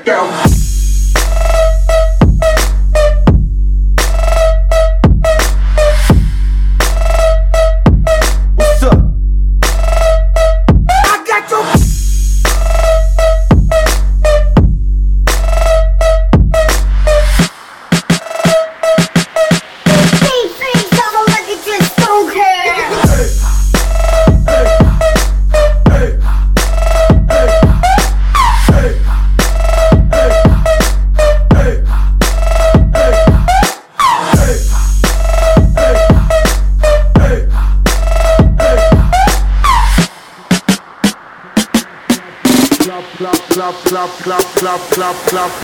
breakdown. What's up? I got your clap, clap, clap, clap, clap, clap, clap.